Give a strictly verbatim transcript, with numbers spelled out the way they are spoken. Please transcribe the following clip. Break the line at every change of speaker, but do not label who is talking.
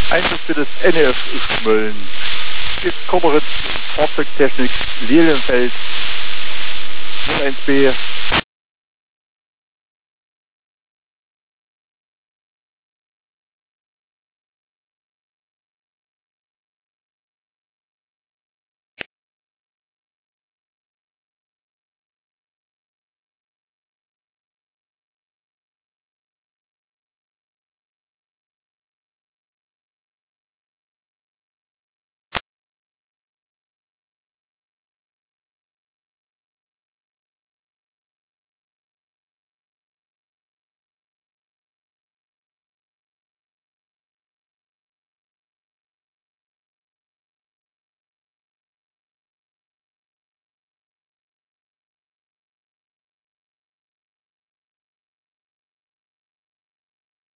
Einsatz für das N F Schmölln. Ist Korporat Fahrzeugtechnik Lilienfeld null eins B